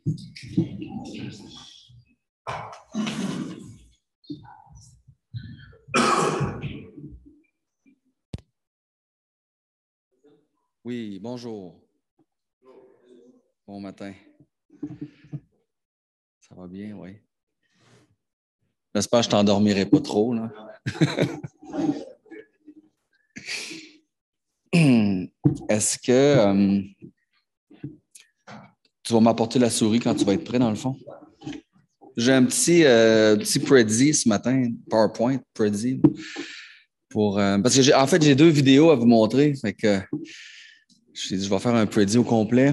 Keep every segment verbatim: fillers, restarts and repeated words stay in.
Oui, bonjour. Bon matin. Ça va bien, oui. J'espère que je ne t'endormirai pas trop, là. Est-ce que euh, tu vas m'apporter la souris quand tu vas être prêt, dans le fond? J'ai un petit, euh, petit Prezi ce matin, PowerPoint, Prezi, pour, euh, parce que j'ai, en fait, j'ai deux vidéos à vous montrer. Fait que je, je vais faire un Prezi au complet.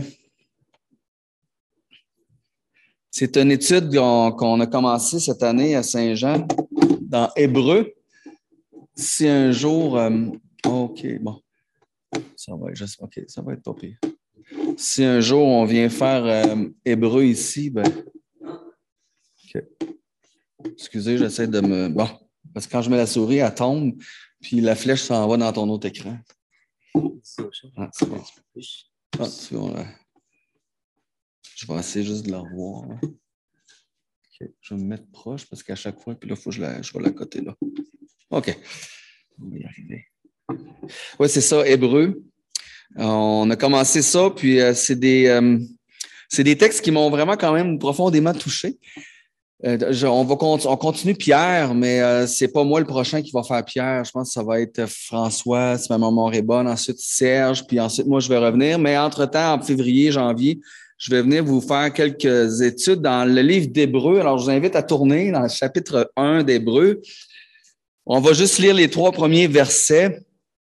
C'est une étude qu'on, qu'on a commencée cette année à Saint-Jean, dans Hébreu. Si un jour... Euh, OK, bon. Ça va être, juste, OK, ça va être pas pire. Si un jour on vient faire euh, Hébreu ici, ben... OK. Excusez, j'essaie de me... Bon, parce que quand je mets la souris, elle tombe, puis la flèche s'en va dans ton autre écran. Ah, c'est bon. Ah, tu vois, là. Je vais essayer juste de la revoir. Hein. OK. Je vais me mettre proche parce qu'à chaque fois, puis là, il faut que je, la, je vais la coter là. OK. On va y arriver. Oui, c'est ça, Hébreu. On a commencé ça, puis euh, c'est des, euh, c'est des textes qui m'ont vraiment quand même profondément touché. Euh, je, on, va con- on continue Pierre, mais euh, c'est pas moi le prochain qui va faire Pierre. Je pense que ça va être François, si ma mémoire est bonne, ensuite Serge, puis ensuite moi je vais revenir. Mais entre-temps, en février, janvier, je vais venir vous faire quelques études dans le livre d'Hébreu. Alors, je vous invite à tourner dans le chapitre un d'Hébreu. On va juste lire les trois premiers versets.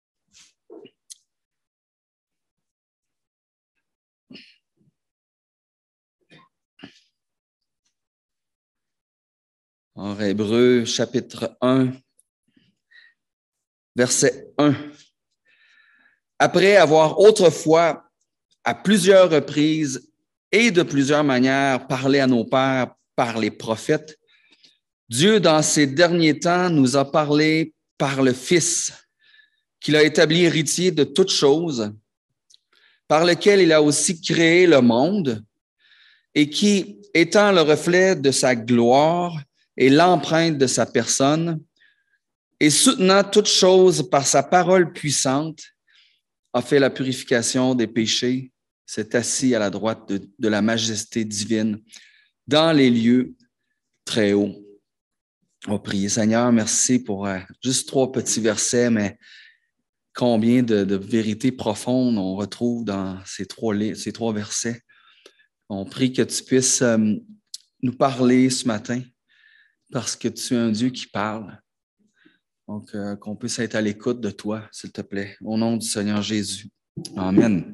En Hébreu, chapitre un, verset un. Après avoir autrefois, à plusieurs reprises et de plusieurs manières, parlé à nos pères par les prophètes, Dieu, dans ces derniers temps, nous a parlé par le Fils, qu'il a établi héritier de toutes choses, par lequel il a aussi créé le monde, et qui, étant le reflet de sa gloire et l'empreinte de sa personne, et soutenant toutes choses par sa parole puissante, a fait la purification des péchés, s'est assis à la droite de, de la majesté divine dans les lieux très hauts. On va prier. Seigneur, merci pour euh, juste trois petits versets, mais combien de, de vérités profondes on retrouve dans ces trois, ces trois versets. On prie que tu puisses euh, nous parler ce matin parce que tu es un Dieu qui parle. Donc, euh, qu'on puisse être à l'écoute de toi, s'il te plaît. Au nom du Seigneur Jésus. Amen.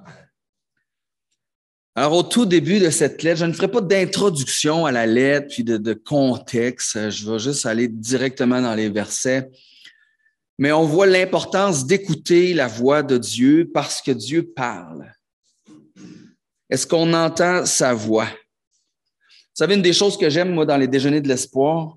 Alors, au tout début de cette lettre, je ne ferai pas d'introduction à la lettre puis de, de contexte. Je vais juste aller directement dans les versets. Mais on voit l'importance d'écouter la voix de Dieu parce que Dieu parle. Est-ce qu'on entend sa voix? Vous savez, une des choses que j'aime, moi, dans les déjeuners de l'espoir,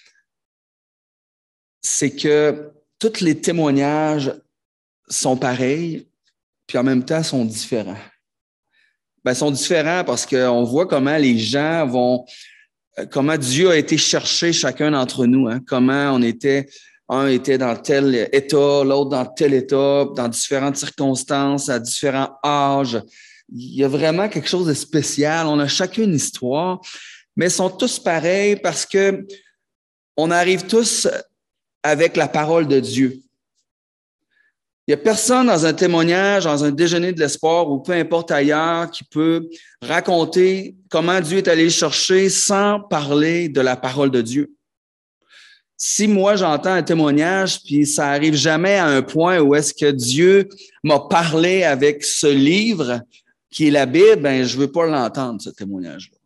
c'est que tous les témoignages sont pareils, puis en même temps sont différents. Ben, ils sont différents parce qu'on voit comment les gens vont, comment Dieu a été chercher chacun d'entre nous, hein, comment on était, un était dans tel état, l'autre dans tel état, dans différentes circonstances, à différents âges. Il y a vraiment quelque chose de spécial. On a chacun une histoire, mais ils sont tous pareils parce que on arrive tous avec la parole de Dieu. Il n'y a personne dans un témoignage, dans un déjeuner de l'espoir ou peu importe ailleurs qui peut raconter comment Dieu est allé le chercher sans parler de la parole de Dieu. Si moi j'entends un témoignage puis ça arrive jamais à un point où est-ce que Dieu m'a parlé avec ce livre qui est la Bible, ben je veux pas l'entendre, ce témoignage-là.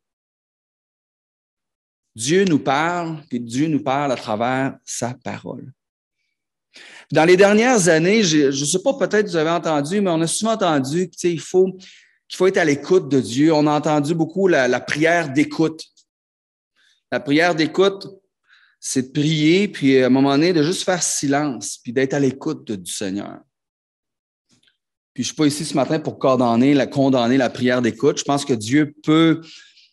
Dieu nous parle, puis Dieu nous parle à travers sa parole. Dans les dernières années, je ne sais pas, peut-être vous avez entendu, mais on a souvent entendu qu'il faut, qu'il faut être à l'écoute de Dieu. On a entendu beaucoup la, la prière d'écoute. La prière d'écoute, c'est de prier, puis à un moment donné, de juste faire silence, puis d'être à l'écoute de, du Seigneur. Puis je ne suis pas ici ce matin pour condamner la, condamner la prière d'écoute. Je pense que Dieu peut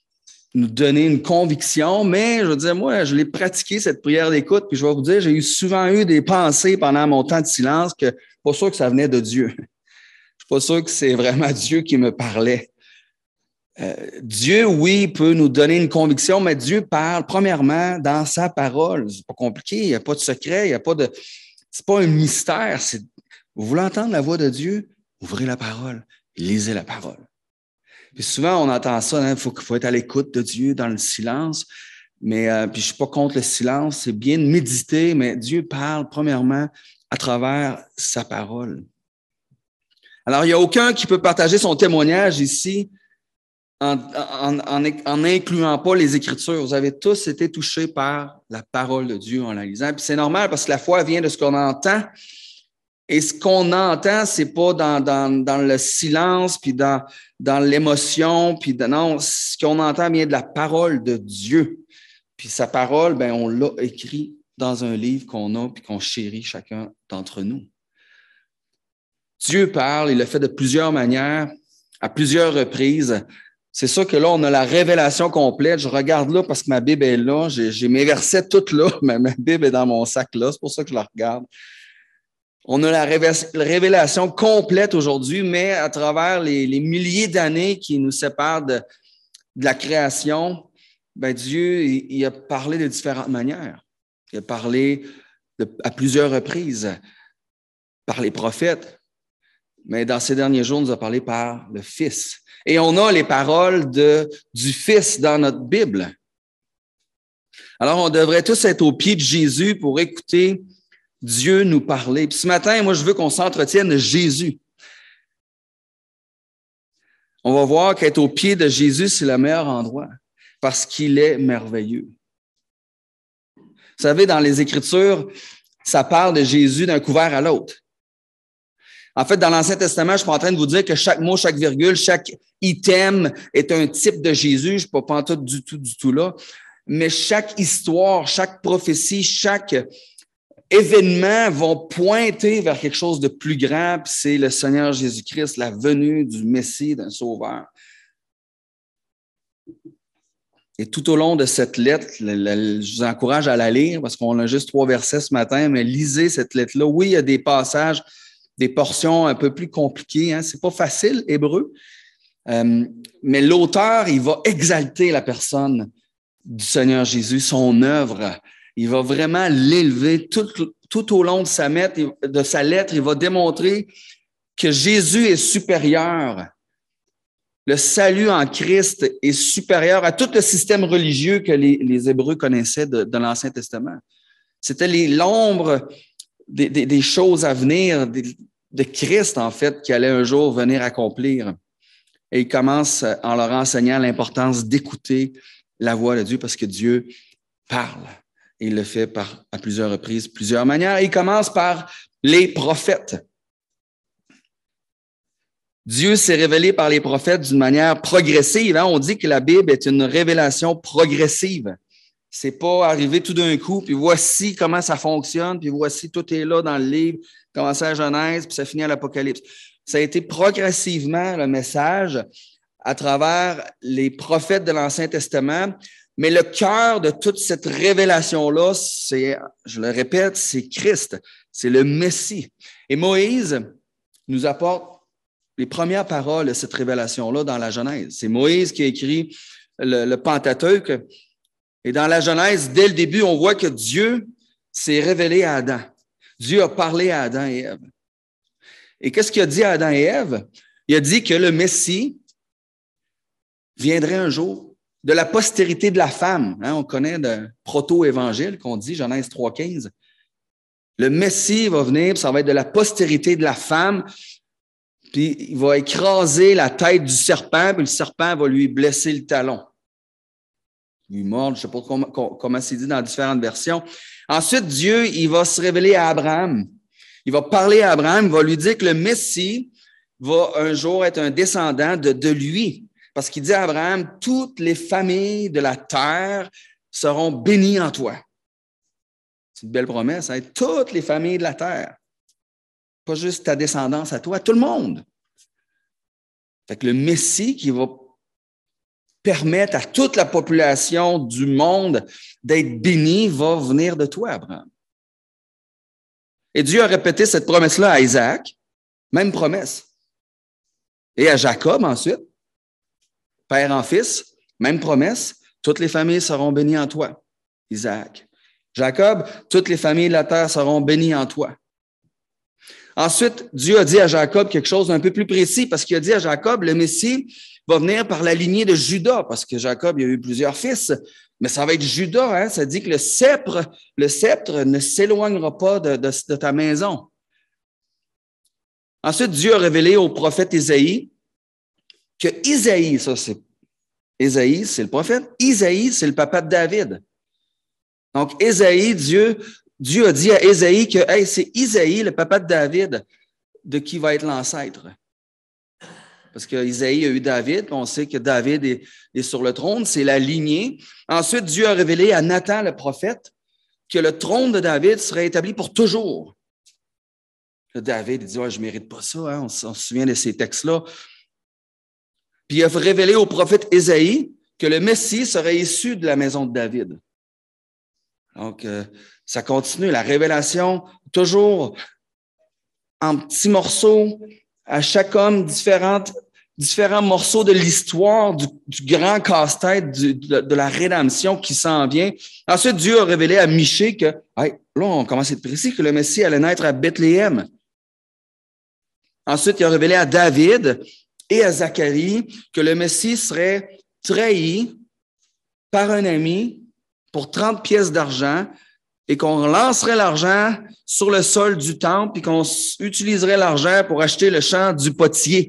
nous donner une conviction, mais je veux dire, moi, je l'ai pratiqué, cette prière d'écoute, puis je vais vous dire, j'ai eu souvent eu des pensées pendant mon temps de silence que je ne suis pas sûr que ça venait de Dieu. Je ne suis pas sûr que c'est vraiment Dieu qui me parlait. Euh, Dieu, oui, peut nous donner une conviction, mais Dieu parle premièrement dans sa parole. C'est pas compliqué, il n'y a pas de secret, il n'y a pas de. C'est pas un mystère. C'est... Vous voulez entendre la voix de Dieu? Ouvrez la parole, lisez la parole. Puis souvent, on entend ça, il hein, faut, faut être à l'écoute de Dieu dans le silence. Mais euh, puis je suis pas contre le silence, c'est bien de méditer, mais Dieu parle premièrement à travers sa parole. Alors, il n'y a aucun qui peut partager son témoignage ici en, en, en, en incluant pas les Écritures. Vous avez tous été touchés par la parole de Dieu en la lisant. Puis c'est normal parce que la foi vient de ce qu'on entend. Et ce qu'on entend, c'est pas dans, dans, dans le silence, puis dans, dans l'émotion, puis de, non, ce qu'on entend vient de la parole de Dieu. Puis sa parole, ben on l'a écrit dans un livre qu'on a, puis qu'on chérit chacun d'entre nous. Dieu parle, il le fait de plusieurs manières, à plusieurs reprises. C'est sûr que là, on a la révélation complète. Je regarde là parce que ma Bible est là. J'ai, j'ai mes versets toutes là, mais ma Bible est dans mon sac là. C'est pour ça que je la regarde. On a la révélation complète aujourd'hui, mais à travers les, les milliers d'années qui nous séparent de, de la création, ben Dieu, il, il a parlé de différentes manières. Il a parlé de, à plusieurs reprises par les prophètes, mais dans ces derniers jours, il nous a parlé par le Fils. Et on a les paroles de, du Fils dans notre Bible. Alors, on devrait tous être au pied de Jésus pour écouter Dieu nous parler. Puis ce matin, moi, je veux qu'on s'entretienne de Jésus. On va voir qu'être au pied de Jésus, c'est le meilleur endroit parce qu'il est merveilleux. Vous savez, dans les Écritures, ça parle de Jésus d'un couvert à l'autre. En fait, dans l'Ancien Testament, je ne suis pas en train de vous dire que chaque mot, chaque virgule, chaque item est un type de Jésus. Je ne suis pas pantoute du tout, du tout là. Mais chaque histoire, chaque prophétie, chaque événements vont pointer vers quelque chose de plus grand, puis c'est le Seigneur Jésus-Christ, la venue du Messie, d'un Sauveur. Et tout au long de cette lettre, le, le, je vous encourage à la lire parce qu'on a juste trois versets ce matin, mais lisez cette lettre-là. Oui, il y a des passages, des portions un peu plus compliquées. Hein? C'est pas facile, hébreu. Euh, mais l'auteur, il va exalter la personne du Seigneur Jésus, son œuvre. Il va vraiment l'élever tout, tout au long de sa, lettre, de sa lettre. Il va démontrer que Jésus est supérieur. Le salut en Christ est supérieur à tout le système religieux que les, les Hébreux connaissaient de, de l'Ancien Testament. C'était les, l'ombre des, des, des choses à venir, des, de Christ, en fait, qui allait un jour venir accomplir. Et il commence en leur enseignant l'importance d'écouter la voix de Dieu parce que Dieu parle. Et il le fait par, à plusieurs reprises, plusieurs manières. Et il commence par les prophètes. Dieu s'est révélé par les prophètes d'une manière progressive. Hein? On dit que la Bible est une révélation progressive. C'est pas arrivé tout d'un coup, puis voici comment ça fonctionne, puis voici tout est là dans le livre, commencer à Genèse, puis ça finit à l'Apocalypse. Ça a été progressivement le message à travers les prophètes de l'Ancien Testament. Mais le cœur de toute cette révélation-là, c'est, je le répète, c'est Christ, c'est le Messie. Et Moïse nous apporte les premières paroles de cette révélation-là dans la Genèse. C'est Moïse qui a écrit le, le Pentateuque. Et dans la Genèse, dès le début, on voit que Dieu s'est révélé à Adam. Dieu a parlé à Adam et Ève. Et qu'est-ce qu'il a dit à Adam et Ève? Il a dit que le Messie viendrait un jour de la postérité de la femme. Hein, on connaît le proto-évangile qu'on dit, Genèse trois quinze. Le Messie va venir, puis ça va être de la postérité de la femme, puis il va écraser la tête du serpent, puis le serpent va lui blesser le talon. Lui mordre, je ne sais pas comment, comment c'est dit dans différentes versions. Ensuite, Dieu, il va se révéler à Abraham. Il va parler à Abraham, il va lui dire que le Messie va un jour être un descendant de, de lui. Parce qu'il dit à Abraham, toutes les familles de la terre seront bénies en toi. C'est une belle promesse, hein? Toutes les familles de la terre. Pas juste ta descendance à toi, tout le monde. Fait que le Messie qui va permettre à toute la population du monde d'être bénie va venir de toi, Abraham. Et Dieu a répété cette promesse-là à Isaac, même promesse. Et à Jacob ensuite, père en fils, même promesse, toutes les familles seront bénies en toi, Isaac. Jacob, toutes les familles de la terre seront bénies en toi. Ensuite, Dieu a dit à Jacob quelque chose d'un peu plus précis, parce qu'il a dit à Jacob, le Messie va venir par la lignée de Juda, parce que Jacob, il a eu plusieurs fils, mais ça va être Juda, hein? Ça dit que le sceptre, le sceptre ne s'éloignera pas de, de, de ta maison. Ensuite, Dieu a révélé au prophète Isaïe que Isaïe, ça c'est Isaïe, c'est le prophète, Isaïe, c'est le papa de David. Donc, Isaïe, Dieu, Dieu a dit à Isaïe que hey, c'est Isaïe, le papa de David, de qui va être l'ancêtre. Parce qu'Isaïe a eu David, on sait que David est, est sur le trône, c'est la lignée. Ensuite, Dieu a révélé à Nathan, le prophète, que le trône de David serait établi pour toujours. Là, David il dit, ouais, je ne mérite pas ça, hein? on, on se souvient de ces textes-là. Puis il a révélé au prophète Isaïe que le Messie serait issu de la maison de David. Donc, euh, ça continue, la révélation, toujours en petits morceaux, à chaque homme, différentes, différents morceaux de l'histoire, du, du grand casse-tête du, de, de la rédemption qui s'en vient. Ensuite, Dieu a révélé à Michée que, hey, là, on commence à être précis, que le Messie allait naître à Bethléem. Ensuite, il a révélé à David et à Zacharie que le Messie serait trahi par un ami pour trente pièces d'argent et qu'on lancerait l'argent sur le sol du temple et qu'on utiliserait l'argent pour acheter le champ du potier.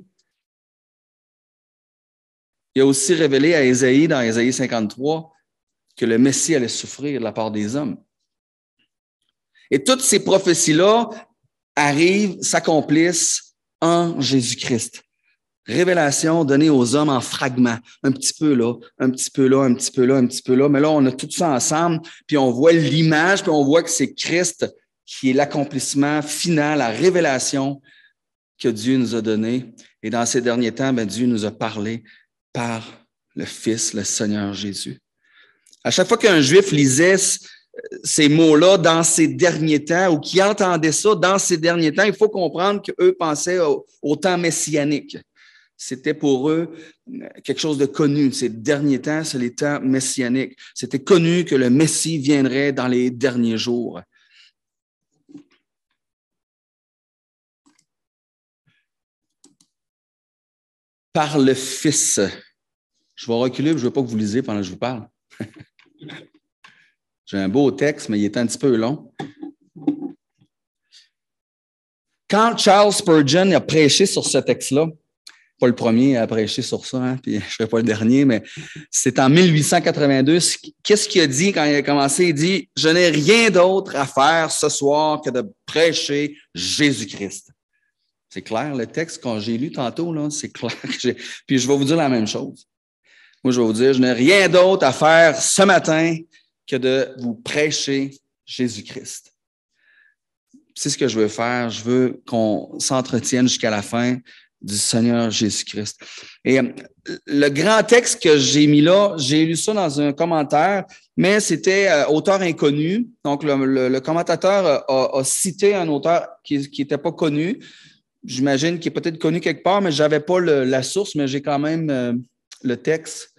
Il a aussi révélé à Ésaïe, dans Ésaïe cinquante-trois, que le Messie allait souffrir de la part des hommes. Et toutes ces prophéties-là arrivent, s'accomplissent en Jésus-Christ. Révélation donnée aux hommes en fragments, un petit peu là, un petit peu là, un petit peu là, un petit peu là. Mais là, on a tout ça ensemble, puis on voit l'image, puis on voit que c'est Christ qui est l'accomplissement final, la révélation que Dieu nous a donnée. Et dans ces derniers temps, bien, Dieu nous a parlé par le Fils, le Seigneur Jésus. À chaque fois qu'un Juif lisait ces mots-là dans ces derniers temps, ou qui entendait ça dans ces derniers temps, il faut comprendre qu'eux pensaient au, au temps messianique. C'était pour eux quelque chose de connu. Ces derniers temps, c'est les temps messianiques. C'était connu que le Messie viendrait dans les derniers jours. Par le Fils. Je vais reculer, je ne veux pas que vous lisiez pendant que je vous parle. J'ai un beau texte, mais il est un petit peu long. Quand Charles Spurgeon a prêché sur ce texte-là, pas le premier à prêcher sur ça, hein, puis je ne serai pas le dernier, mais c'est en mille huit cent quatre-vingt-deux. Qu'est-ce qu'il a dit quand il a commencé? Il dit « Je n'ai rien d'autre à faire ce soir que de prêcher Jésus-Christ. » C'est clair, le texte que j'ai lu tantôt, là, c'est clair. Que j'ai... Puis je vais vous dire la même chose. Moi, je vais vous dire, je n'ai rien d'autre à faire ce matin que de vous prêcher Jésus-Christ. C'est ce que je veux faire. Je veux qu'on s'entretienne jusqu'à la fin du Seigneur Jésus-Christ. Et le grand texte que j'ai mis là, j'ai lu ça dans un commentaire, mais c'était euh, auteur inconnu. Donc, le, le, le commentateur a, a cité un auteur qui n'était pas connu. J'imagine qu'il est peut-être connu quelque part, mais je n'avais pas le, la source, mais j'ai quand même euh, le texte.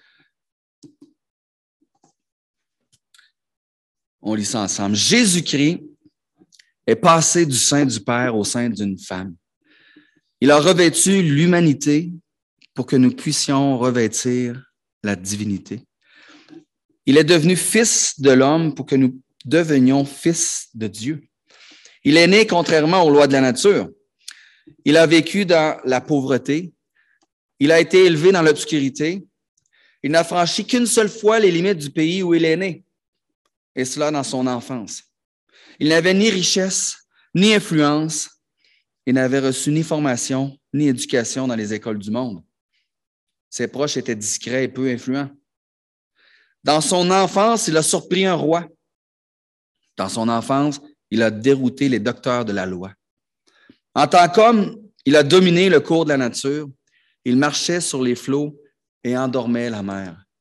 On lit ça ensemble. Jésus-Christ est passé du sein du Père au sein d'une femme. Il a revêtu l'humanité pour que nous puissions revêtir la divinité. Il est devenu fils de l'homme pour que nous devenions fils de Dieu. Il est né contrairement aux lois de la nature. Il a vécu dans la pauvreté. Il a été élevé dans l'obscurité. Il n'a franchi qu'une seule fois les limites du pays où il est né, et cela dans son enfance. Il n'avait ni richesse, ni influence. Il n'avait reçu ni formation, ni éducation dans les écoles du monde. Ses proches étaient discrets et peu influents. Dans son enfance, il a surpris un roi. Dans son enfance, il a dérouté les docteurs de la loi. En tant qu'homme, il a dominé le cours de la nature. Il marchait sur les flots et endormait la mer.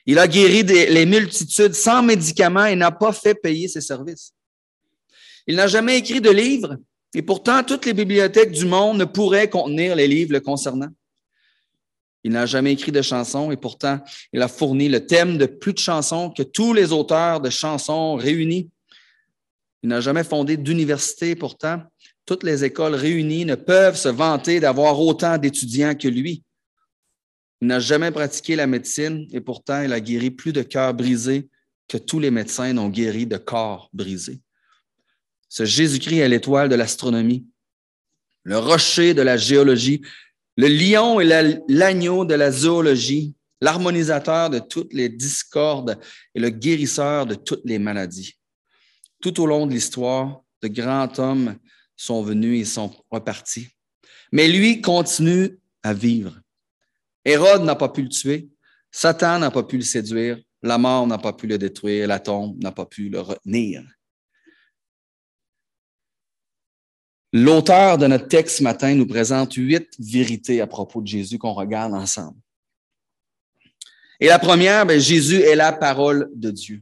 Il a guéri des, les multitudes sans médicaments et n'a pas fait payer ses services. Il n'a jamais écrit de livre et pourtant toutes les bibliothèques du monde ne pourraient contenir les livres le concernant. Il n'a jamais écrit de chansons et pourtant il a fourni le thème de plus de chansons que tous les auteurs de chansons réunis. Il n'a jamais fondé d'université, pourtant toutes les écoles réunies ne peuvent se vanter d'avoir autant d'étudiants que lui. Il n'a jamais pratiqué la médecine et pourtant il a guéri plus de cœurs brisés que tous les médecins n'ont guéri de corps brisés. Ce Jésus-Christ est l'étoile de l'astronomie, le rocher de la géologie, le lion et la, l'agneau de la zoologie, l'harmonisateur de toutes les discordes et le guérisseur de toutes les maladies. Tout au long de l'histoire, de grands hommes sont venus et sont repartis. Mais lui continue à vivre. Hérode n'a pas pu le tuer, Satan n'a pas pu le séduire, la mort n'a pas pu le détruire, la tombe n'a pas pu le retenir. L'auteur de notre texte ce matin nous présente huit vérités à propos de Jésus qu'on regarde ensemble. Et la première, bien, Jésus est la parole de Dieu.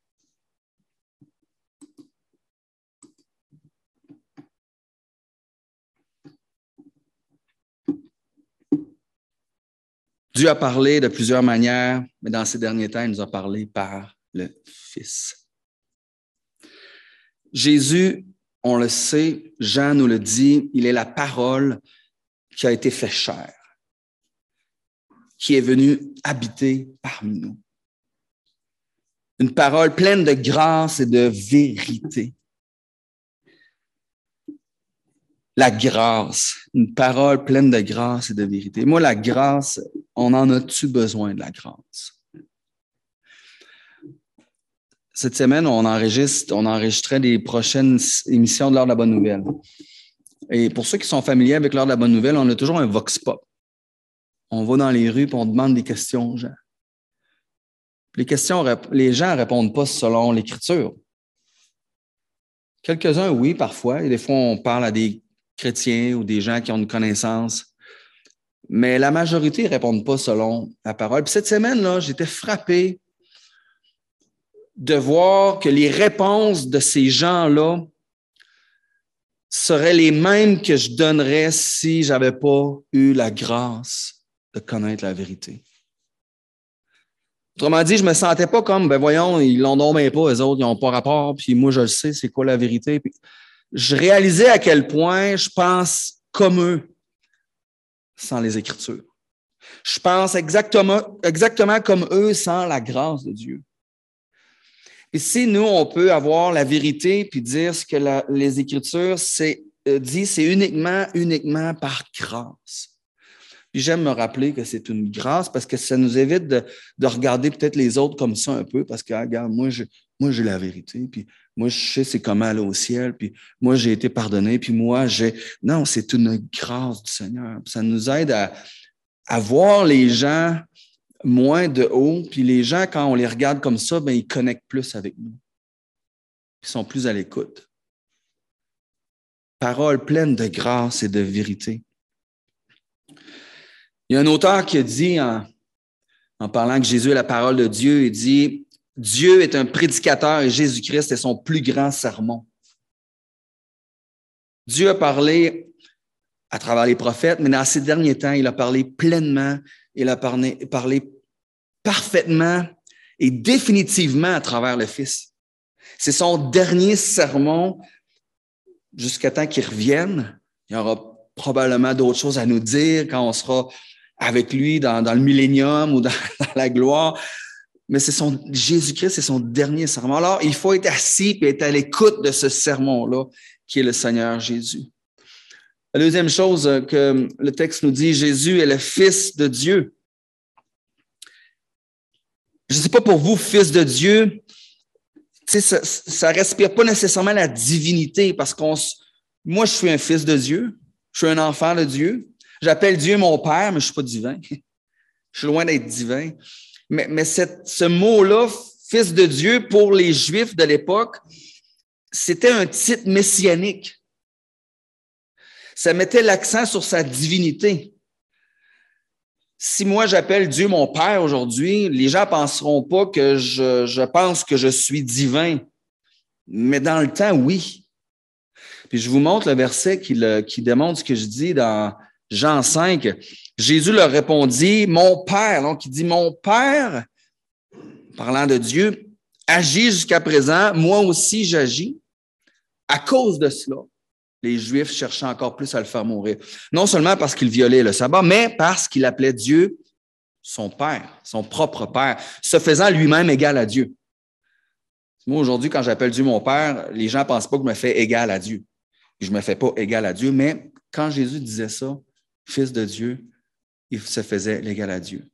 Dieu a parlé de plusieurs manières, mais dans ces derniers temps, il nous a parlé par le Fils. Jésus, on le sait, Jean nous le dit, il est la parole qui a été faite chair, qui est venue habiter parmi nous. Une parole pleine de grâce et de vérité. La grâce, une parole pleine de grâce et de vérité. Moi, la grâce, on en a-tu besoin de la grâce? Cette semaine, on enregistre, on enregistrait des prochaines émissions de l'Heure de la Bonne Nouvelle. Et pour ceux qui sont familiers avec l'Heure de la Bonne Nouvelle, on a toujours un vox pop. On va dans les rues et on demande des questions aux gens. Les questions, les gens ne répondent pas selon l'Écriture. Quelques-uns, oui, parfois. Et des fois, on parle à des chrétiens ou des gens qui ont une connaissance. Mais la majorité ne répondent pas selon la parole. Puis cette semaine-là, j'étais frappé de voir que les réponses de ces gens-là seraient les mêmes que je donnerais si je n'avais pas eu la grâce de connaître la vérité. Autrement dit, je ne me sentais pas comme, ben voyons, ils l'ont donc bien pas, eux autres, ils n'ont pas rapport, puis moi, je le sais, c'est quoi la vérité. Puis je réalisais à quel point je pense comme eux sans les Écritures. Je pense exactement, exactement comme eux sans la grâce de Dieu. Et si nous, on peut avoir la vérité puis dire ce que la, les Écritures c'est, euh, disent, c'est uniquement, uniquement par grâce. Puis j'aime me rappeler que c'est une grâce parce que ça nous évite de, de regarder peut-être les autres comme ça un peu parce que, ah, regarde, moi, je, moi, j'ai la vérité, puis moi, je sais c'est comment aller au ciel, puis moi, j'ai été pardonné, puis moi, j'ai... Non, c'est une grâce du Seigneur. Ça nous aide à, à voir les gens moins de haut, puis les gens, quand on les regarde comme ça, bien, ils connectent plus avec nous. Ils sont plus à l'écoute. Parole pleine de grâce et de vérité. Il y a un auteur qui a dit, en, en parlant que Jésus est la parole de Dieu, il dit « Dieu est un prédicateur et Jésus-Christ est son plus grand sermon. » Dieu a parlé à travers les prophètes, mais dans ces derniers temps, il a parlé pleinement, il a parlé, parlé parfaitement et définitivement à travers le Fils. C'est son dernier sermon jusqu'à temps qu'il revienne. Il y aura probablement d'autres choses à nous dire quand on sera avec lui dans, dans le millénium ou dans, dans la gloire. Mais c'est son, Jésus-Christ, c'est son dernier sermon. Alors, il faut être assis et être à l'écoute de ce sermon-là, qui est le Seigneur Jésus. La deuxième chose que le texte nous dit, Jésus est le Fils de Dieu. Je ne sais pas pour vous, Fils de Dieu, tu sais, ça ne respire pas nécessairement la divinité parce qu'on, moi, je suis un fils de Dieu, je suis un enfant de Dieu. J'appelle Dieu mon Père, mais je ne suis pas divin. Je suis loin d'être divin. Mais, mais cette, ce mot-là, Fils de Dieu, pour les Juifs de l'époque, c'était un titre messianique. Ça mettait l'accent sur sa divinité. Si moi j'appelle Dieu mon Père aujourd'hui, les gens ne penseront pas que je, je pense que je suis divin. Mais dans le temps, oui. Puis je vous montre le verset qui, le, qui démontre ce que je dis dans Jean cinq. Jésus leur répondit, mon Père, donc il dit, mon Père, parlant de Dieu, agit jusqu'à présent, moi aussi j'agis. À cause de cela, les Juifs cherchaient encore plus à le faire mourir. Non seulement parce qu'il violait le sabbat, mais parce qu'il appelait Dieu son Père, son propre Père, se faisant lui-même égal à Dieu. Moi, aujourd'hui, quand j'appelle Dieu mon Père, les gens ne pensent pas que je me fais égal à Dieu. Je ne me fais pas égal à Dieu, mais quand Jésus disait ça, Fils de Dieu, il se faisait l'égal à Dieu.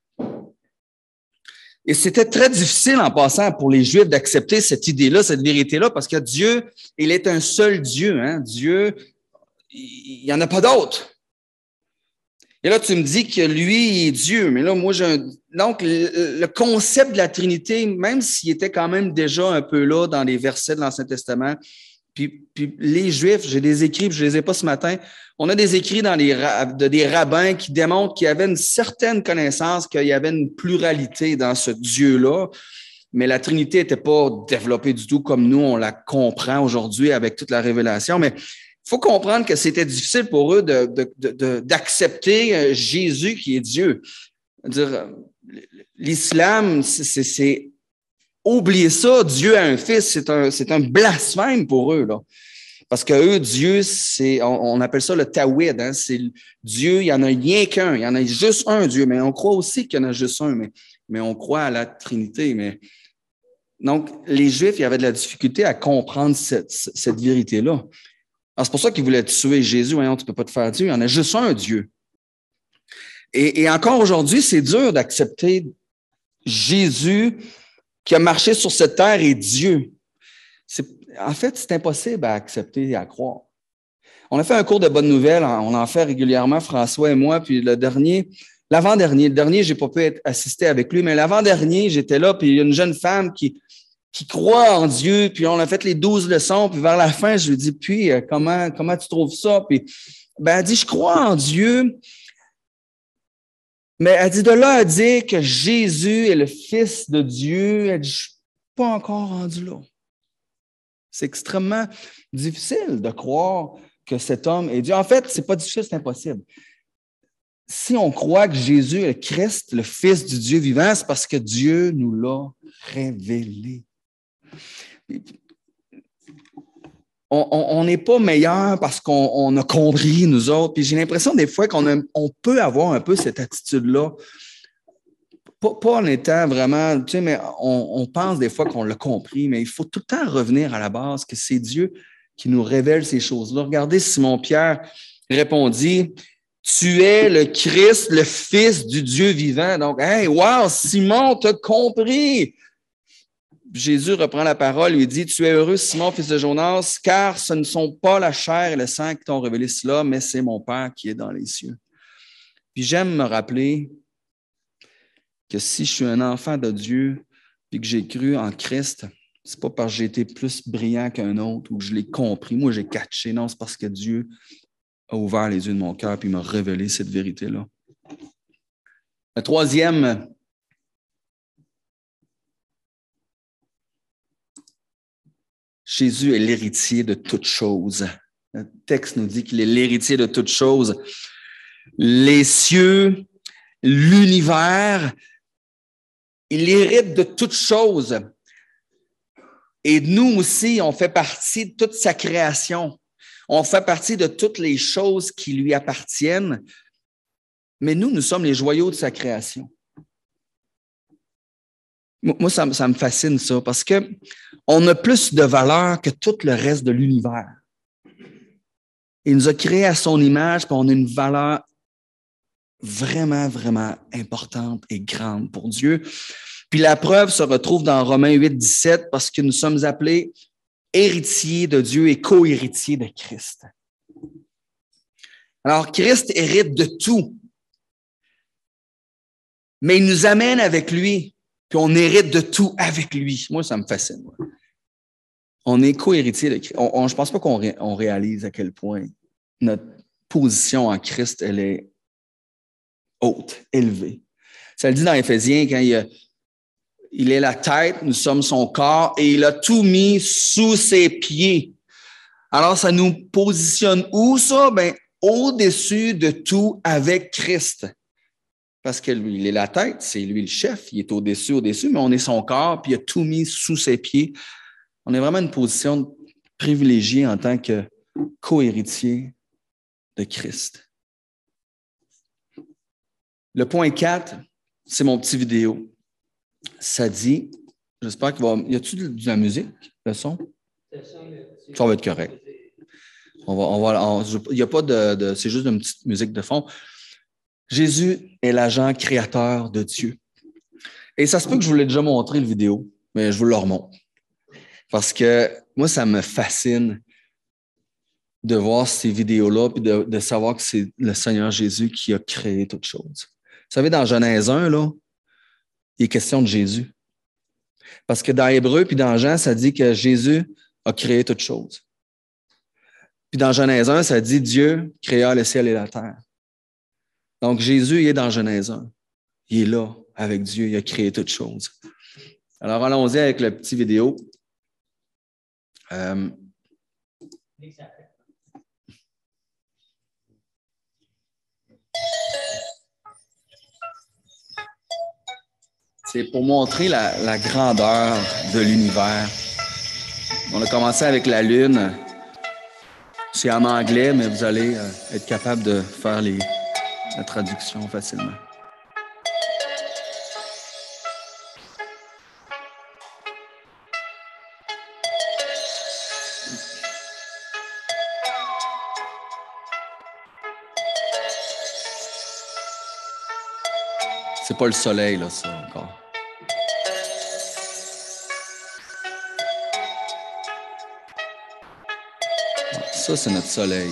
Et c'était très difficile en passant pour les Juifs d'accepter cette idée-là, cette vérité-là, parce que Dieu, il est un seul Dieu. Hein? Dieu, il n'y en a pas d'autre. Et là, tu me dis que lui, il est Dieu. Mais là, moi, j'ai un... Donc, le, le concept de la Trinité, même s'il était quand même déjà un peu là dans les versets de l'Ancien Testament, puis, puis les Juifs, j'ai des écrits, puis je ne les ai pas ce matin, on a des écrits dans les, de des rabbins qui démontrent qu'il y avait une certaine connaissance, qu'il y avait une pluralité dans ce Dieu-là, mais la Trinité n'était pas développée du tout comme nous, on la comprend aujourd'hui avec toute la révélation, mais il faut comprendre que c'était difficile pour eux de, de, de, de, d'accepter Jésus qui est Dieu. Dire, l'islam, c'est, c'est oublier ça, Dieu a un fils, c'est un, c'est un blasphème pour eux, là. Parce que eux, Dieu, c'est, on, on appelle ça le tawhid, hein, c'est Dieu, il n'y en a rien qu'un, il y en a juste un Dieu, mais on croit aussi qu'il y en a juste un, mais, mais on croit à la Trinité. Mais... Donc, les Juifs, il y avait de la difficulté à comprendre cette, cette vérité-là. Alors, c'est pour ça qu'ils voulaient tuer Jésus. Voyons, tu ne peux pas te faire Dieu. Il y en a juste un Dieu. Et, et encore aujourd'hui, c'est dur d'accepter Jésus qui a marché sur cette terre et Dieu. C'est, en fait, c'est impossible à accepter et à croire. On a fait un cours de bonnes nouvelles. On en fait régulièrement, François et moi. Puis le dernier, l'avant-dernier, le dernier, je n'ai pas pu être assisté avec lui, mais l'avant-dernier, j'étais là, puis il y a une jeune femme qui... qui croit en Dieu, puis on a fait les douze leçons, puis vers la fin, je lui dis, puis, euh, comment, comment tu trouves ça? Puis, ben, elle dit, je crois en Dieu, mais elle dit, de là à dire que Jésus est le Fils de Dieu, elle dit, je ne suis pas encore rendu là. C'est extrêmement difficile de croire que cet homme est Dieu. En fait, c'est pas difficile, c'est impossible. Si on croit que Jésus est le Christ, le Fils du Dieu vivant, c'est parce que Dieu nous l'a révélé. On n'est pas meilleur parce qu'on on a compris, nous autres. Puis j'ai l'impression des fois qu'on a, on peut avoir un peu cette attitude-là. Pas, pas en étant vraiment, tu sais, mais on, on pense des fois qu'on l'a compris, mais il faut tout le temps revenir à la base, que c'est Dieu qui nous révèle ces choses-là. Regardez, Simon-Pierre répondit, « Tu es le Christ, le Fils du Dieu vivant. » Donc, « Hey, wow, Simon, t'as compris! » Jésus reprend la parole, lui dit, « Tu es heureux, Simon, fils de Jonas, car ce ne sont pas la chair et le sang qui t'ont révélé cela, mais c'est mon Père qui est dans les cieux. » Puis j'aime me rappeler que si je suis un enfant de Dieu et que j'ai cru en Christ, c'est pas parce que j'ai été plus brillant qu'un autre ou que je l'ai compris. Moi, j'ai catché. Non, c'est parce que Dieu a ouvert les yeux de mon cœur et m'a révélé cette vérité-là. Le troisième, Jésus est l'héritier de toutes choses. Le texte nous dit qu'il est l'héritier de toutes choses. Les cieux, l'univers, il hérite de toutes choses. Et nous aussi, on fait partie de toute sa création. On fait partie de toutes les choses qui lui appartiennent. Mais nous, nous sommes les joyaux de sa création. Moi, ça, ça me fascine, ça, parce qu'on a plus de valeur que tout le reste de l'univers. Il nous a créés à son image, puis on a une valeur vraiment, vraiment importante et grande pour Dieu. Puis la preuve se retrouve dans Romains huit, dix-sept, parce que nous sommes appelés héritiers de Dieu et co-héritiers de Christ. Alors, Christ hérite de tout, mais il nous amène avec lui, puis on hérite de tout avec lui. Moi, ça me fascine. Moi. On est co-héritiers de Christ. On, on, je ne pense pas qu'on ré, on réalise à quel point notre position en Christ, elle est haute, élevée. Ça le dit dans Éphésiens, quand il, a, il est la tête, nous sommes son corps, et il a tout mis sous ses pieds. Alors, ça nous positionne où, ça? Ben, au-dessus de tout avec Christ. Parce que lui, il est la tête, c'est lui le chef, il est au-dessus, au-dessus, mais on est son corps, puis il a tout mis sous ses pieds. On est vraiment une position privilégiée en tant que co-héritier de Christ. Le point quatre, c'est mon petit vidéo. Ça dit, j'espère qu'il va... Y a-t-il de la musique, le son? Ça va être correct. On va, on va, on, il n'y a pas de, de... C'est juste une petite musique de fond. Jésus est l'agent créateur de Dieu. Et ça se peut que je vous l'ai déjà montré, le vidéo, mais je vous le remonte. Parce que moi, ça me fascine de voir ces vidéos-là et de, de savoir que c'est le Seigneur Jésus qui a créé toutes choses. Vous savez, dans Genèse un, là, il est question de Jésus. Parce que dans Hébreu puis dans Jean, ça dit que Jésus a créé toutes choses. Puis dans Genèse un, ça dit Dieu créa le ciel et la terre. Donc Jésus, il est dans Genèse un. Il est là avec Dieu, il a créé toutes choses. Alors allons-y avec le petit vidéo. Euh, C'est pour montrer la, la grandeur de l'univers. On a commencé avec la Lune. C'est en anglais, mais vous allez euh, être capable de faire les, la traduction facilement. C'est pas le soleil, là, ça, encore. Ça, c'est notre soleil.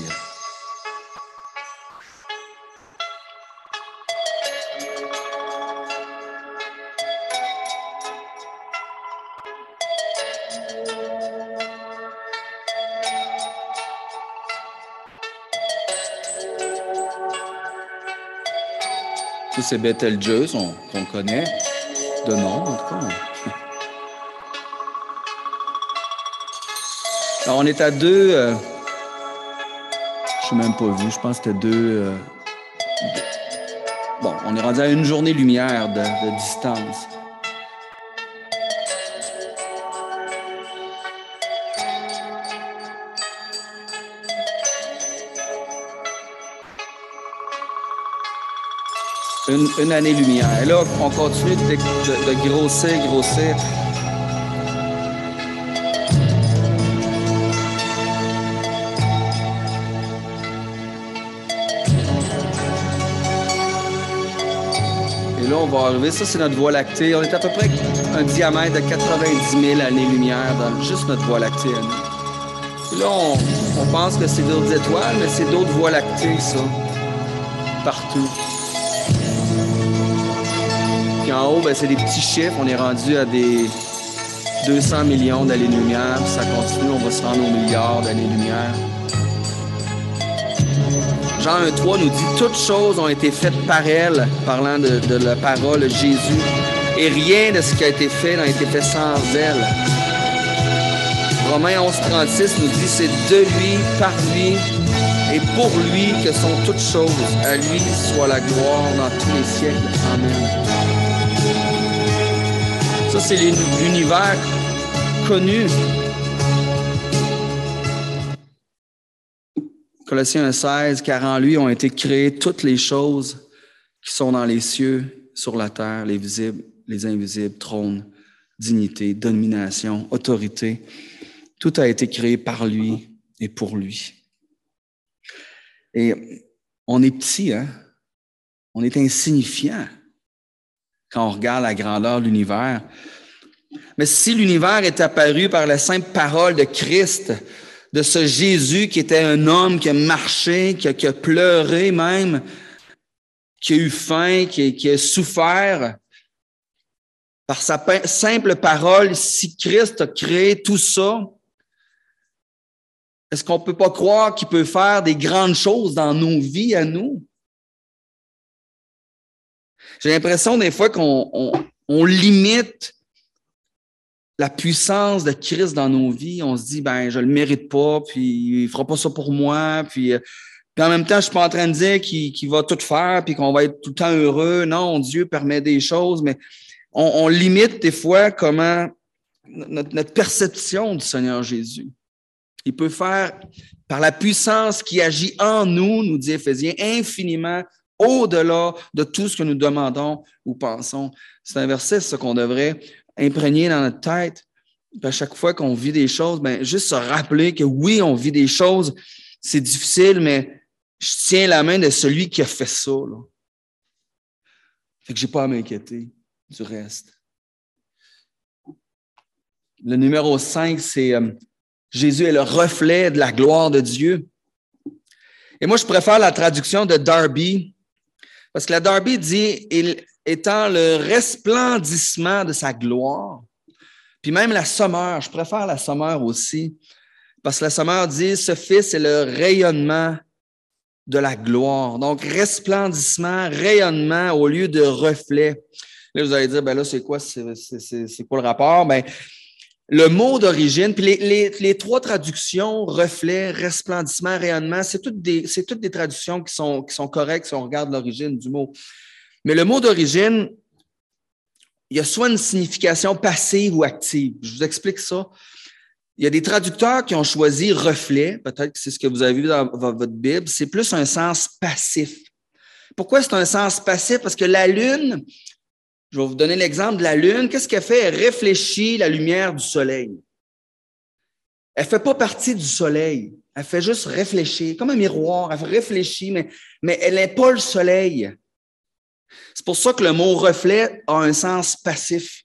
Ça, c'est Betelgeuse, qu'on connaît de nom, en tout cas. Alors, on est à deux... Euh, je ne sais même pas vu, je pense que c'était deux, euh, deux... Bon, on est rendu à une journée-lumière de, de distance. Une, une année-lumière. Et là, on continue de, de, de grossir, grossir. Et là, on va arriver, ça c'est notre Voie lactée. On est à peu près un diamètre de quatre-vingt-dix mille années-lumière dans juste notre Voie lactée à nous. Et là, on, on pense que c'est d'autres étoiles, mais c'est d'autres Voies lactées, ça. Partout. Puis en haut, ben, c'est des petits chiffres. On est rendu à des deux cents millions d'années-lumière. Puis ça continue, on va se rendre aux milliards d'années-lumière. Jean un trois nous dit « Toutes choses ont été faites par elle », parlant de, de la parole Jésus, « et rien de ce qui a été fait n'a été fait sans elle. » Romains onze trente-six nous dit « C'est de lui, par lui et pour lui que sont toutes choses. À lui soit la gloire dans tous les siècles. Amen. » Ça, c'est l'univers connu. Colossiens un seize, car en lui ont été créées toutes les choses qui sont dans les cieux, sur la terre, les visibles, les invisibles, trône, dignité, domination, autorité. Tout a été créé par lui et pour lui. Et on est petit, hein? On est insignifiant quand on regarde la grandeur de l'univers. Mais si l'univers est apparu par la simple parole de Christ, de ce Jésus qui était un homme qui a marché, qui a, qui a pleuré même, qui a eu faim, qui a, qui a souffert, par sa simple parole, si Christ a créé tout ça, est-ce qu'on ne peut pas croire qu'il peut faire des grandes choses dans nos vies à nous? j'ai l'impression des fois qu'on on, on limite la puissance de Christ dans nos vies. On se dit, ben, je le mérite pas, puis il fera pas ça pour moi, puis, puis en même temps, je suis pas en train de dire qu'il, qu'il va tout faire, puis qu'on va être tout le temps heureux. Non, Dieu permet des choses, mais on, on limite des fois comment notre, notre perception du Seigneur Jésus. Il peut faire, par la puissance qui agit en nous, nous dit Éphésiens, infiniment au-delà de tout ce que nous demandons ou pensons. C'est un verset, ça, qu'on devrait imprégner dans notre tête. Puis à chaque fois qu'on vit des choses, ben, juste se rappeler que oui, on vit des choses, c'est difficile, mais je tiens la main de celui qui a fait ça, là. Fait que j'ai pas à m'inquiéter du reste. Le numéro cinq, c'est euh, Jésus est le reflet de la gloire de Dieu. Et moi, je préfère la traduction de Darby, parce que la Darby dit il étant le resplendissement de sa gloire. Puis même la Sommeur, je préfère la Sommeur aussi, parce que la Sommeur dit ce Fils est le rayonnement de la gloire. Donc, resplendissement, rayonnement au lieu de reflet. Là, vous allez dire, ben là, c'est quoi, c'est, c'est, c'est quoi le rapport? Ben, le mot d'origine, puis les, les, les trois traductions, reflet, resplendissement, rayonnement, c'est toutes des, c'est toutes des traductions qui sont, qui sont correctes si on regarde l'origine du mot. Mais le mot d'origine, il y a soit une signification passive ou active. Je vous explique ça. Il y a des traducteurs qui ont choisi reflet, peut-être que c'est ce que vous avez vu dans votre Bible, c'est plus un sens passif. Pourquoi c'est un sens passif? Parce que la Lune, je vais vous donner l'exemple de la Lune. Qu'est-ce qu'elle fait? Elle réfléchit la lumière du soleil. Elle ne fait pas partie du soleil. Elle fait juste réfléchir, comme un miroir. Elle fait réfléchir, mais, mais elle n'est pas le soleil. C'est pour ça que le mot reflet a un sens passif.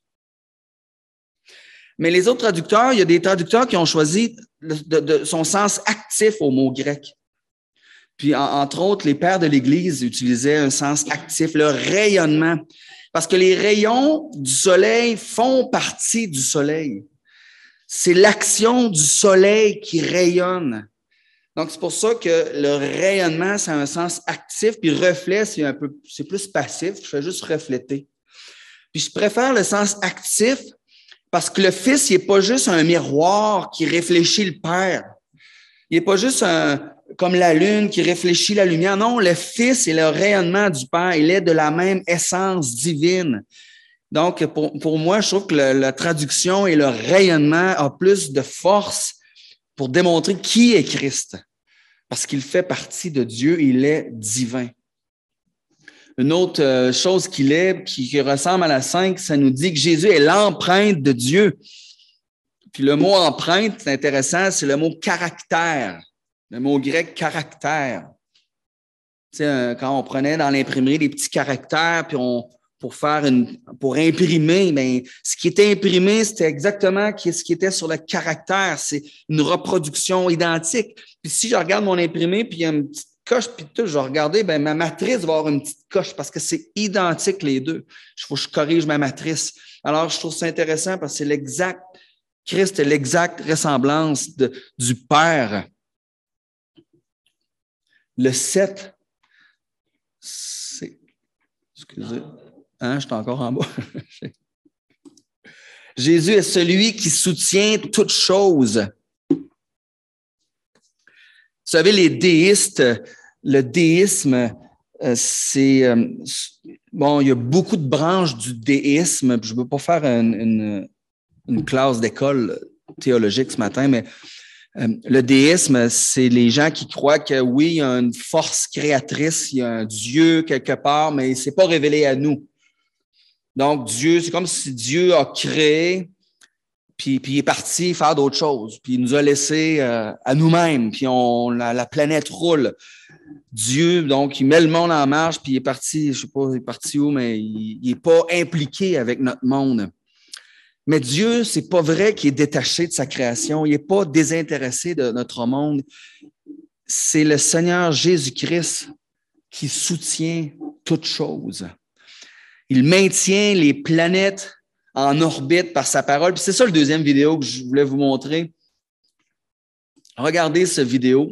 Mais les autres traducteurs, il y a des traducteurs qui ont choisi de, de, de son sens actif au mot grec. Puis, en, entre autres, les pères de l'Église utilisaient un sens actif, le rayonnement. Parce que les rayons du soleil font partie du soleil. C'est l'action du soleil qui rayonne. Donc, c'est pour ça que le rayonnement, c'est un sens actif, puis reflet, c'est un peu, c'est plus passif. Je fais juste refléter. Puis, je préfère le sens actif parce que le Fils, il n'est pas juste un miroir qui réfléchit le Père. Il n'est pas juste un, comme la Lune qui réfléchit la lumière. Non, le Fils est le rayonnement du Père. Il est de la même essence divine. Donc, pour, pour moi, je trouve que le, la traduction et le rayonnement a plus de force pour démontrer qui est Christ. Parce qu'il fait partie de Dieu, il est divin. Une autre chose qu'il est, qui, qui ressemble à la cinq, ça nous dit que Jésus est l'empreinte de Dieu. Puis le mot empreinte, c'est intéressant, c'est le mot caractère. Le mot grec caractère. Tu sais, quand on prenait dans l'imprimerie des petits caractères, puis on, pour faire une, pour imprimer, bien, ce qui était imprimé, c'était exactement ce qui était sur le caractère. C'est une reproduction identique. Puis si je regarde mon imprimé, puis il y a une petite coche, puis tout, je vais regarder, bien, ma matrice va avoir une petite coche parce que c'est identique les deux. Il faut que je corrige ma matrice. Alors, je trouve ça intéressant parce que c'est l'exact, Christ est l'exacte ressemblance de, du Père. Le sept, c'est... Excusez. Hein, je suis encore en bas. Jésus est celui qui soutient toutes choses. Vous savez, les déistes, le déisme, euh, c'est... Euh, bon, il y a beaucoup de branches du déisme. Je ne veux pas faire une, une, une classe d'école théologique ce matin, mais euh, le déisme, c'est les gens qui croient que oui, il y a une force créatrice, il y a un Dieu quelque part, mais il ne s'est pas révélé à nous. Donc, Dieu, c'est comme si Dieu a créé, puis, puis il est parti faire d'autres choses, puis il nous a laissés euh, à nous-mêmes, puis on, la, la planète roule. Dieu, donc, il met le monde en marche, puis il est parti, je sais pas, il est parti où, mais il n'est pas impliqué avec notre monde. Mais Dieu, c'est pas vrai qu'il est détaché de sa création, il n'est pas désintéressé de notre monde. C'est le Seigneur Jésus-Christ qui soutient toutes choses. Il maintient les planètes en orbite par sa parole. Puis c'est ça le deuxième vidéo que je voulais vous montrer. Regardez cette vidéo.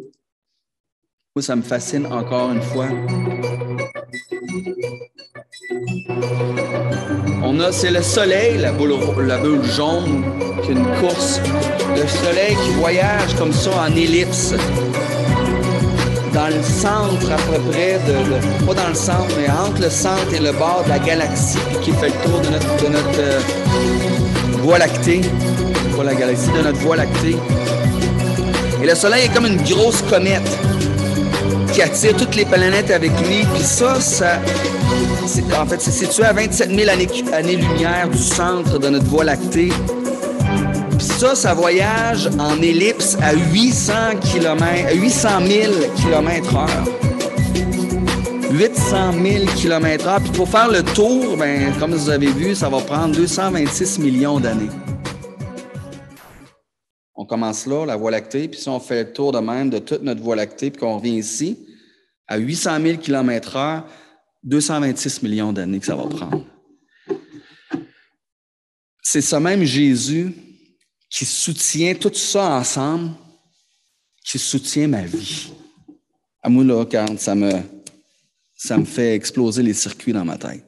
Moi, ça me fascine encore une fois. On a, c'est le soleil, la boule, la boule jaune, qui a une course. Le soleil qui voyage comme ça en ellipse. Dans le centre à peu près, de, de, pas dans le centre, mais entre le centre et le bord de la galaxie, puis qui fait le tour de notre, de notre euh, Voie lactée. Pas la galaxie, de notre Voie lactée. Et le soleil est comme une grosse comète qui attire toutes les planètes avec lui. Puis ça, ça c'est, en fait, c'est situé à vingt-sept mille années, années-lumière du centre de notre Voie lactée. Puis ça, ça voyage en ellipse à huit cents kilomètres, à huit cent mille kilomètres heure. huit cent mille kilomètres heure. Puis pour faire le tour, ben, comme vous avez vu, ça va prendre deux cent vingt-six millions d'années. On commence là, la Voie lactée, puis si on fait le tour de même de toute notre Voie lactée, puis qu'on revient ici, à huit cent mille kilomètres heure, deux cent vingt-six millions d'années que ça va prendre. C'est ce même Jésus qui soutient tout ça ensemble, qui soutient ma vie. À moi, là, quand ça me, ça me fait exploser les circuits dans ma tête.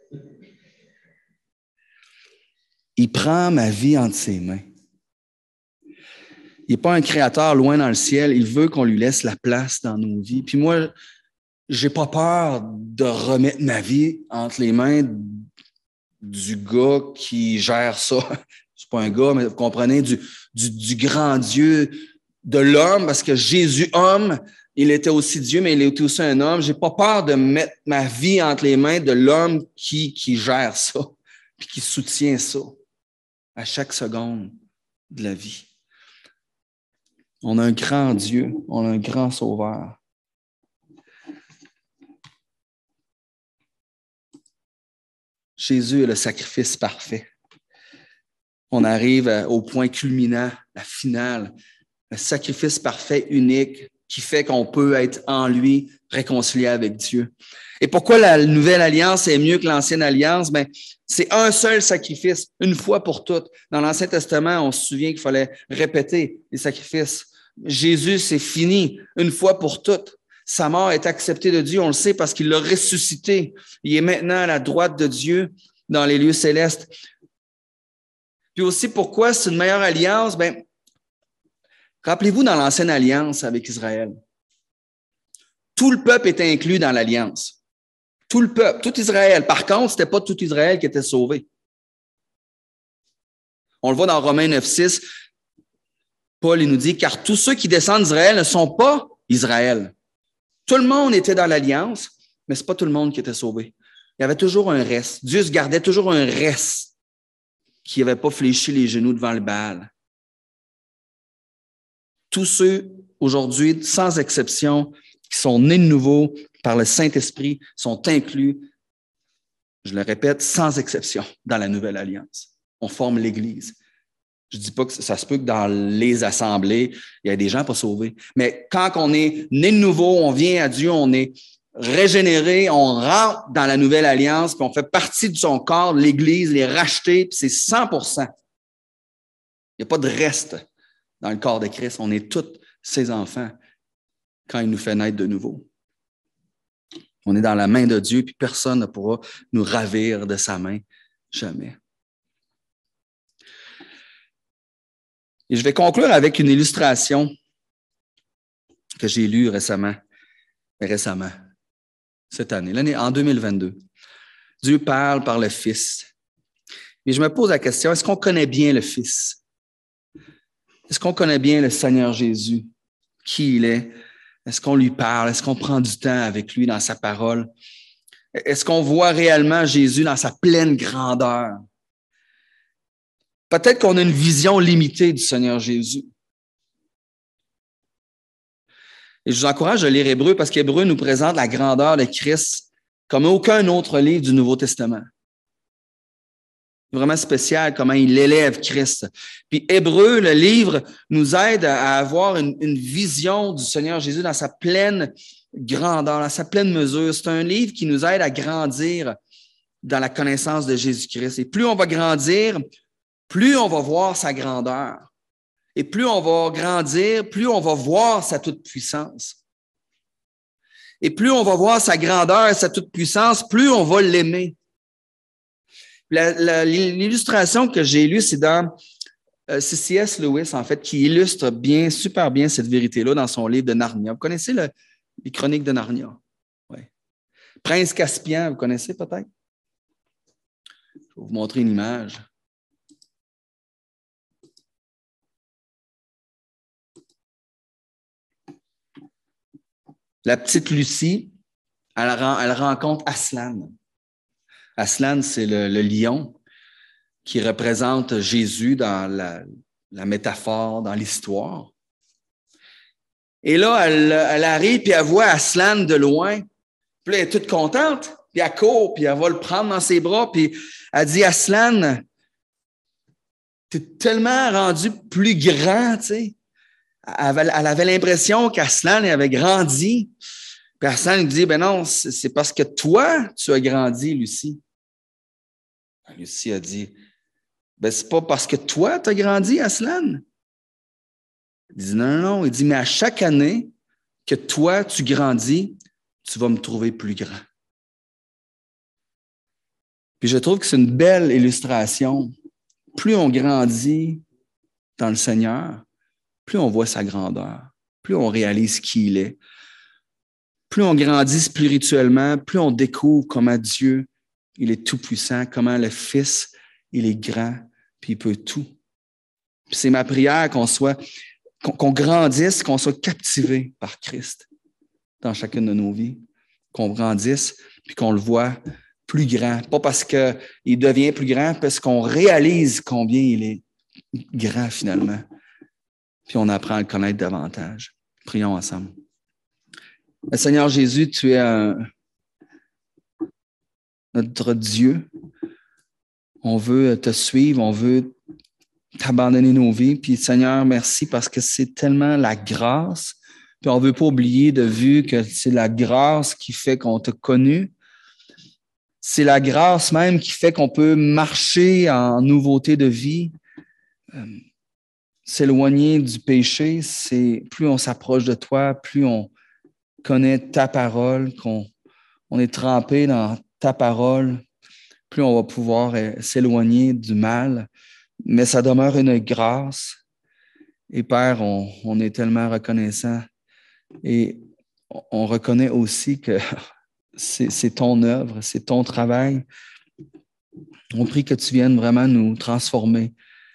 Il prend ma vie entre ses mains. Il n'est pas un créateur loin dans le ciel. Il veut qu'on lui laisse la place dans nos vies. Puis moi, j'ai pas peur de remettre ma vie entre les mains du gars qui gère ça. C'est pas un gars, mais vous comprenez, du, du, du grand Dieu, de l'homme, parce que Jésus, homme, il était aussi Dieu, mais il était aussi un homme. J'ai pas peur de mettre ma vie entre les mains de l'homme qui, qui gère ça, puis qui soutient ça à chaque seconde de la vie. On a un grand Dieu, on a un grand Sauveur. Jésus est le sacrifice parfait. On arrive au point culminant, la finale, le sacrifice parfait, unique, qui fait qu'on peut être en lui réconcilié avec Dieu. Et pourquoi la nouvelle alliance est mieux que l'ancienne alliance? Ben, c'est un seul sacrifice, une fois pour toutes. Dans l'Ancien Testament, on se souvient qu'il fallait répéter les sacrifices. Jésus, c'est fini, une fois pour toutes. Sa mort est acceptée de Dieu, on le sait parce qu'il l'a ressuscité. Il est maintenant à la droite de Dieu dans les lieux célestes. Puis aussi, pourquoi c'est une meilleure alliance? Ben, rappelez-vous dans l'ancienne alliance avec Israël, tout le peuple était inclus dans l'alliance. Tout le peuple, tout Israël. Par contre, ce n'était pas tout Israël qui était sauvé. On le voit dans Romains neuf six. Paul, il nous dit, car tous ceux qui descendent d'Israël ne sont pas Israël. Tout le monde était dans l'alliance, mais ce n'est pas tout le monde qui était sauvé. Il y avait toujours un reste. Dieu se gardait toujours un reste qui n'avait pas fléchi les genoux devant le Baal. Tous ceux, aujourd'hui, sans exception, qui sont nés de nouveau par le Saint-Esprit, sont inclus, je le répète, sans exception, dans la nouvelle alliance. On forme l'Église. Je ne dis pas que ça se peut que dans les assemblées, il y a des gens pas sauvés. Mais quand on est né de nouveau, on vient à Dieu, on est régénéré, on rentre dans la nouvelle alliance, puis on fait partie de son corps, l'Église, les rachetés, puis c'est cent pour cent. Il n'y a pas de reste dans le corps de Christ. On est tous ses enfants quand il nous fait naître de nouveau. On est dans la main de Dieu, puis personne ne pourra nous ravir de sa main. Jamais. Et je vais conclure avec une illustration que j'ai lue récemment, récemment, cette année, l'année en deux mille vingt-deux. Dieu parle par le Fils. Et je me pose la question, est-ce qu'on connaît bien le Fils? Est-ce qu'on connaît bien le Seigneur Jésus? Qui il est? Est-ce qu'on lui parle? Est-ce qu'on prend du temps avec lui dans sa parole? Est-ce qu'on voit réellement Jésus dans sa pleine grandeur? Peut-être qu'on a une vision limitée du Seigneur Jésus. Et je vous encourage à lire Hébreux parce qu'Hébreux nous présente la grandeur de Christ comme aucun autre livre du Nouveau Testament. C'est vraiment spécial comment il élève Christ. Puis Hébreux, le livre, nous aide à avoir une, une vision du Seigneur Jésus dans sa pleine grandeur, dans sa pleine mesure. C'est un livre qui nous aide à grandir dans la connaissance de Jésus-Christ. Et plus on va grandir, plus on va voir sa grandeur. Et plus on va grandir, plus on va voir sa toute-puissance. Et plus on va voir sa grandeur et sa toute-puissance, plus on va l'aimer. La, la, l'illustration que j'ai lue, c'est dans euh, c'est C S Lewis, en fait, qui illustre bien, super bien cette vérité-là dans son livre de Narnia. Vous connaissez le, les Chroniques de Narnia? Oui. Prince Caspian, vous connaissez peut-être? Je vais vous montrer une image. La petite Lucie, elle, elle rencontre Aslan. Aslan, c'est le, le lion qui représente Jésus dans la, la métaphore, dans l'histoire. Et là, elle, elle arrive, puis elle voit Aslan de loin. Puis là, elle est toute contente, puis elle court, puis elle va le prendre dans ses bras, puis elle dit, Aslan, t'es tellement rendu plus grand, tu sais. Elle, elle avait l'impression qu'Aslan avait grandi. Puis Aslan lui dit, ben non, c'est, c'est parce que toi, tu as grandi, Lucie. Lucie a dit, ben c'est pas parce que toi, tu as grandi, Aslan. Il dit, non, non, non. Il dit, mais à chaque année que toi, tu grandis, tu vas me trouver plus grand. Puis je trouve que c'est une belle illustration. Plus on grandit dans le Seigneur, plus on voit sa grandeur, plus on réalise qui il est. Plus on grandit spirituellement, plus on découvre comment Dieu, il est tout-puissant, comment le Fils, il est grand, puis il peut tout. Puis c'est ma prière qu'on soit, qu'on, qu'on grandisse, qu'on soit captivé par Christ dans chacune de nos vies, qu'on grandisse, puis qu'on le voit plus grand. Pas parce qu'il devient plus grand, parce qu'on réalise combien il est grand finalement. Puis on apprend à le connaître davantage. Prions ensemble. Seigneur Jésus, tu es un, notre Dieu. On veut te suivre, on veut t'abandonner nos vies. Puis Seigneur, merci parce que c'est tellement la grâce. Puis on ne veut pas oublier de vue que c'est la grâce qui fait qu'on t'a connu. C'est la grâce même qui fait qu'on peut marcher en nouveauté de vie. Euh, s'éloigner du péché, c'est plus on s'approche de toi, plus on connaît ta parole, qu'on on est trempé dans ta parole, plus on va pouvoir s'éloigner du mal. Mais ça demeure une grâce. Et Père, on, on est tellement reconnaissant. Et on reconnaît aussi que c'est, c'est ton œuvre, c'est ton travail. On prie que tu viennes vraiment nous transformer,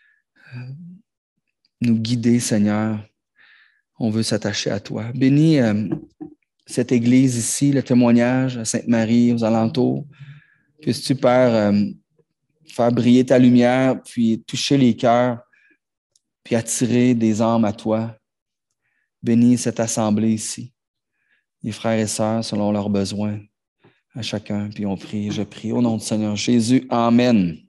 nous guider, Seigneur. On veut s'attacher à toi. Bénis euh, cette église ici, le témoignage à Sainte-Marie, aux alentours. Puisses-tu, Père, euh, faire briller ta lumière, puis toucher les cœurs, puis attirer des âmes à toi. Bénis cette assemblée ici, les frères et sœurs selon leurs besoins, à chacun. Puis on prie, je prie au nom du Seigneur Jésus. Amen.